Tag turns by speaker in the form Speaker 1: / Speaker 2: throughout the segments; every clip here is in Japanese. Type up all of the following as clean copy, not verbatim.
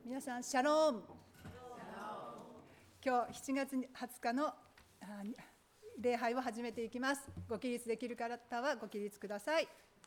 Speaker 1: 皆さんシャローム。今日7月20日の礼拝を始めていきます。ご起立できる方はご起立ください。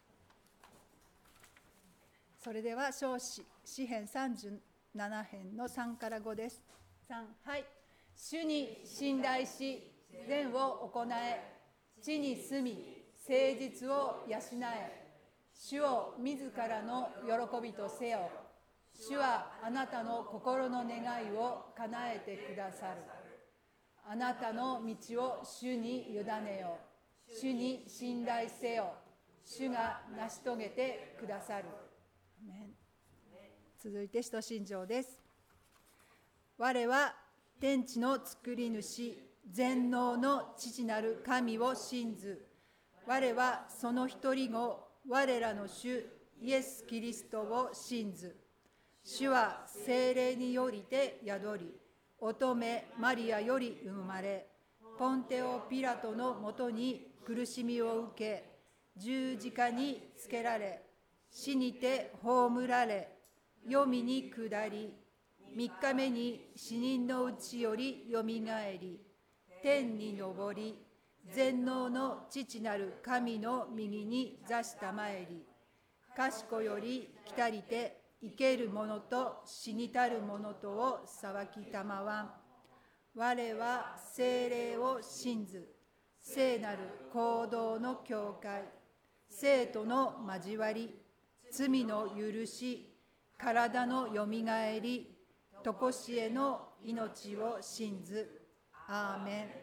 Speaker 1: それでは詩編37編の3から5です。3、はい。主に信頼し善を行え、地に住み誠実を養え、主を自らの喜びとせよ。主はあなたの心の願いを叶えてくださる。あなたの道を主に委ねよ。主に信頼せよ。主が成し遂げてくださる。アメン。続いて使徒信条です。我は天地の作り主、全能の父なる神を信ず。我はその一人子、我らの主イエス・キリストを信ず。主は聖霊によりて宿り、乙女マリアより生まれ、ポンテオ・ピラトのもとに苦しみを受け、十字架につけられ、死にて葬られ、黄泉に下り、3日目に死人のうちよりよみがえり、天に昇り、全能の父なる神の右に座したまえり、賢より来たりて、生ける者と死にたる者とを裁きたまわん。我は聖霊を信ず、聖なる行動の教会、生との交わり、罪の許し、体のよみがえり、とこしえの命を信ず。アーメン。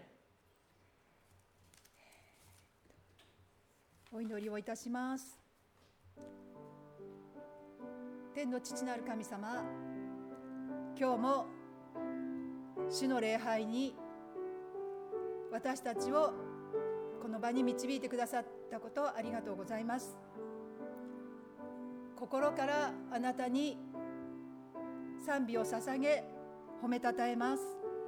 Speaker 1: お祈りをいたします。天の父なる神様、今日も主の礼拝に私たちをこの場に導いてくださったことをありがとうございます。心からあなたに賛美を捧げ褒めたたえます。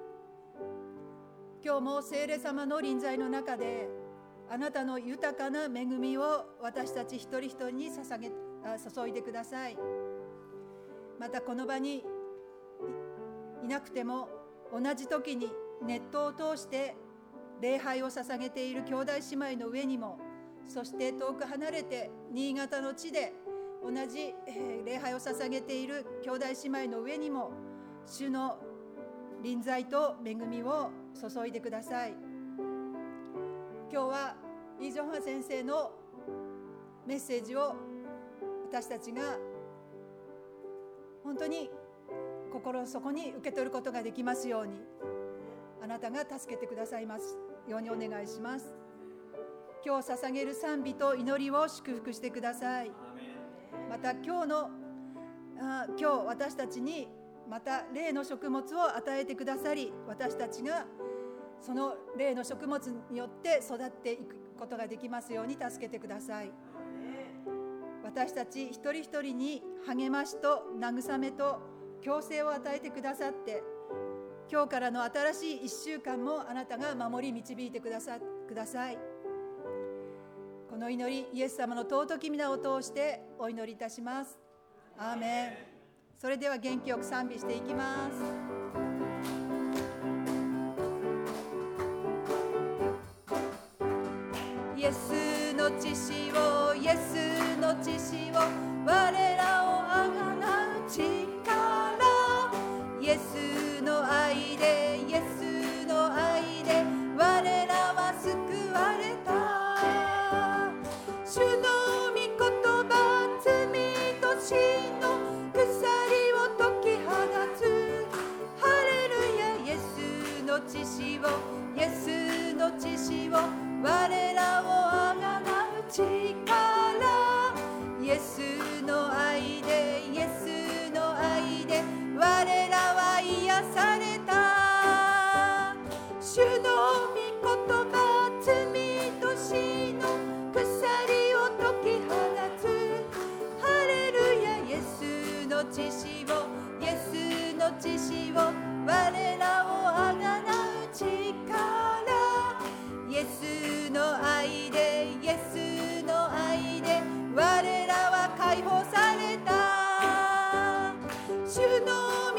Speaker 1: 今日も聖霊様の臨在の中であなたの豊かな恵みを私たち一人一人に注いでください。またこの場にいなくても同じ時にネットを通して礼拝を捧げている兄弟姉妹の上にも、そして遠く離れて新潟の地で同じ礼拝を捧げている兄弟姉妹の上にも主の臨在と恵みを注いでください。今日はイ・ジョンハ先生のメッセージを私たちが本当に心の底に受け取ることができますように、あなたが助けてくださいますようにお願いします。今日捧げる賛美と祈りを祝福してください。また今日私たちにまた霊の食物を与えてくださり、私たちがその霊の食物によって育っていくことができますように助けてください。私たち一人一人に励ましと慰めと強制を与えてくださって、今日からの新しい1週間もあなたが守り導いてください。この祈り、イエス様の尊き皆を通してお祈りいたします。アーメン。それでは元気よく賛美していきます。イエスの血潮、イエスの血潮、我らをあがなう力、イエスの愛で、イエスの愛で我らは救われた。主の御言葉、罪と死の鎖を解き放つ。ハレルヤ。イエスの血潮、イエスの血潮、我らをあがなう力、イエスの愛で、イエスの愛で我らは癒された。主の御言葉、罪と死の鎖を解き放つ。ハレルヤ。イエスの血潮、イエスの血潮、我らをあがなう力、イエスの愛で、イエスの愛で我らは解放された。主の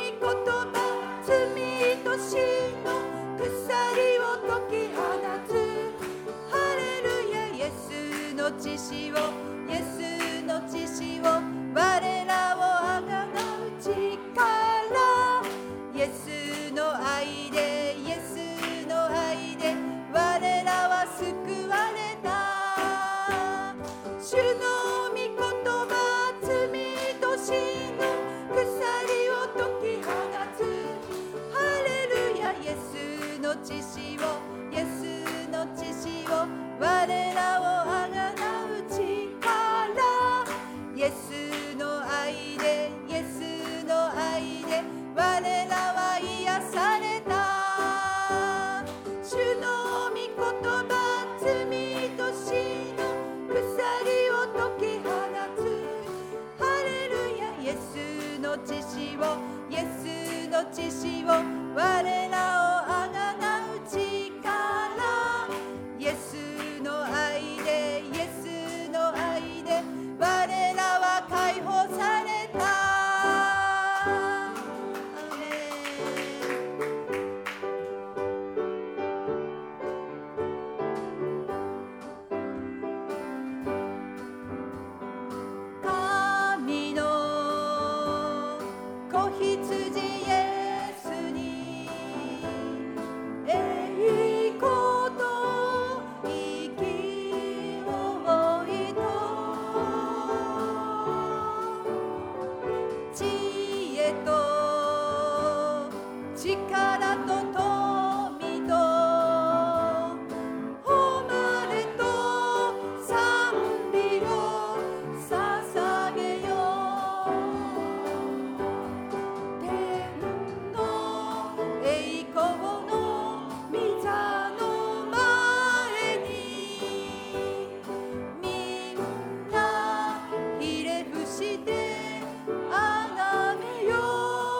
Speaker 1: 血潮、イエスの血潮、我らをあがなう力、イエスの愛で、イエスの愛で我らは救われた。主の御言葉、罪と死の鎖を解き放つ。ハレルヤ、イエスの血潮、イエスの血潮、我らをあがなう力、イエスの愛で、イエスの愛で我らは癒された。主の御言葉、罪と死の鎖を解き放つ。ハレルヤ、イエスの血潮、イエスの血潮、我らをあがなう力、イエスの愛で、イエスの愛で我らは解放された。アメン。神の子羊イエスに栄光と勢いと知恵と力と富と誉れと賛美を捧げよう。天の栄光の御座の前にみんなひれ伏してあがめよう。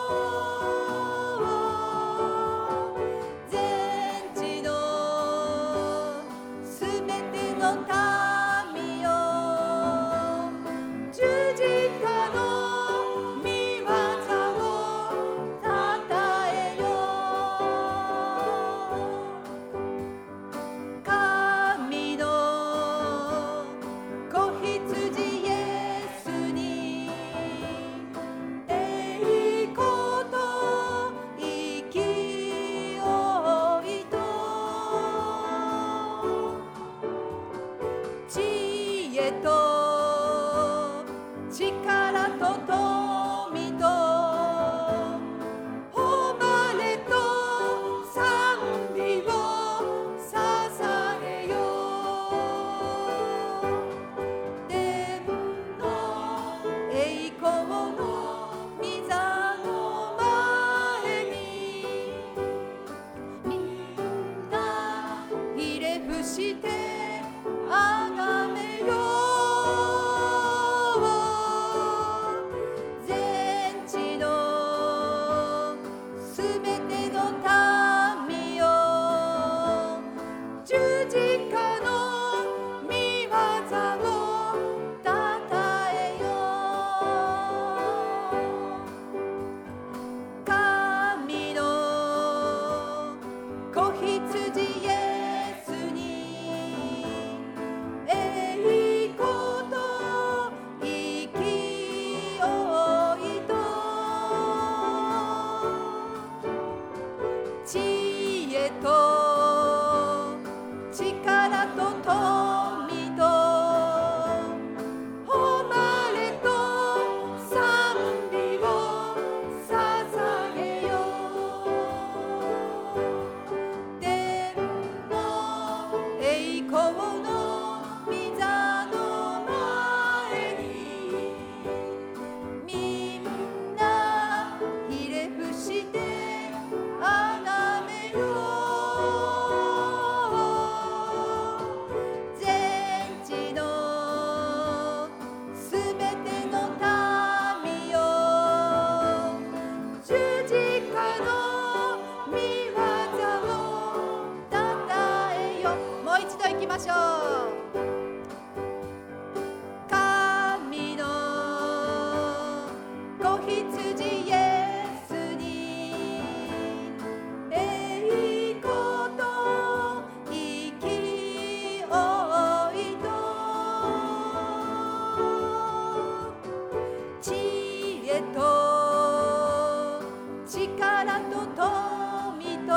Speaker 1: へと力と富と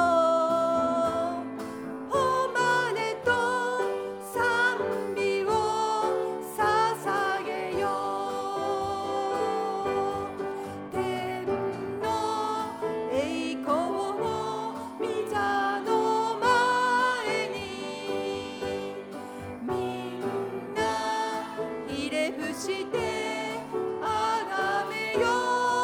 Speaker 1: 誉れと賛美を捧げよう。天の栄光の御座の前にみんなひれ伏してあがめよう。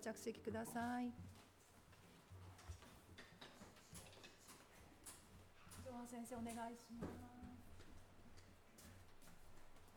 Speaker 1: 着席ください。城先生お願いします。